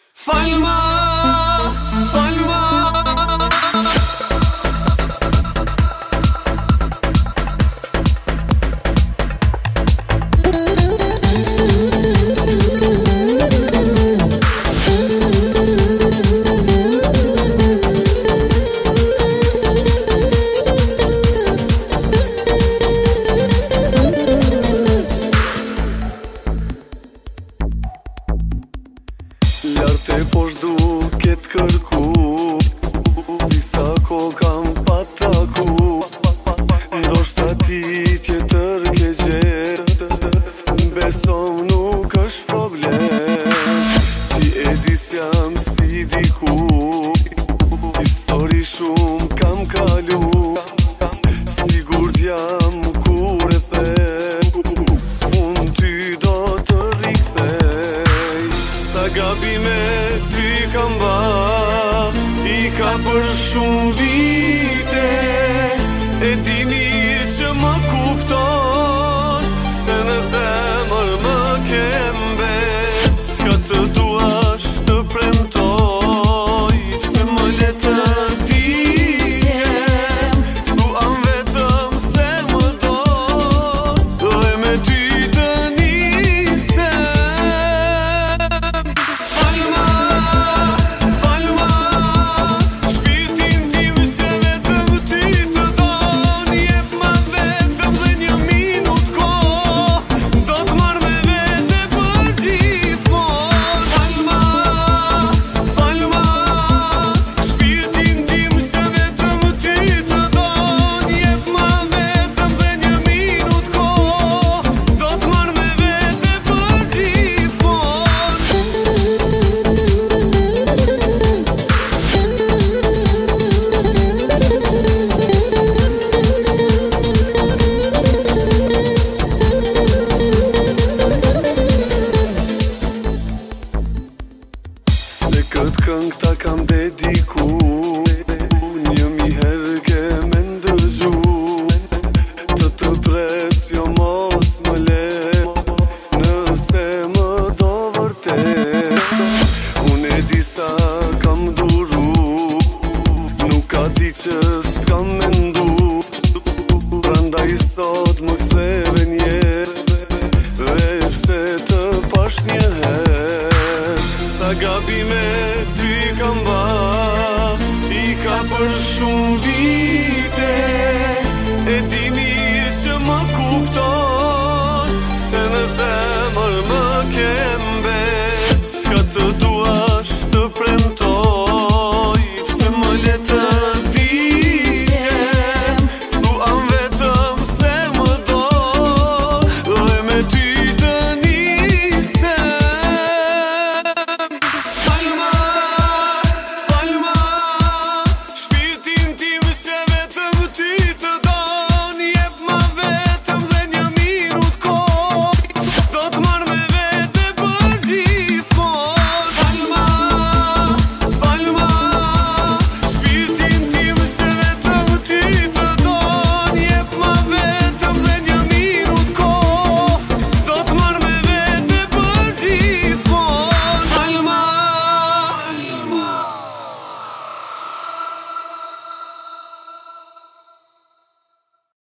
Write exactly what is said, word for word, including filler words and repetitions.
Falma, falma. Larte poshtë duket kërku, disa ko kam pataku. Ndoshta ti tjetër ke gjetë, besom nuk është problem. Ti e di s'jam si diku, histori shumë kam kalu. Sigurt jam kur e them, unë ty do të rikthej. Sa gabime ty kam ba, i ka për shumë vite. E di mirë që më kupton, se në zemër më kem vet. Çka të duash të premtoj, se më le të digjem. Thuam vetëm se më do, dhe me ty të nisem. Falma, falma, shpirtin tim se vetëm ty të don. Jep ma vetëm dhe një minut kohë, do t'marr me vete për gjithmonë. Falma, falma, shpirtin tim se vetëm ty të don. Jep ma vetëm dhe një minut kohë, do t'marr me vete për gjithmonë. Se këtë këngë ta kam dediku, një mi herë ke me ndëgju. Të të pres jo mos më le, nëse më do vërtet. Unë e di sa kam duru, nuk ka di që s'kam mendu. Prandaj sot më ktheve njerë, dhe pse të pash një herë. Sa gabime ty kam ba, i ka për shumë vite. E di mirë që më kupton, se në zemër më kem vet. Çka të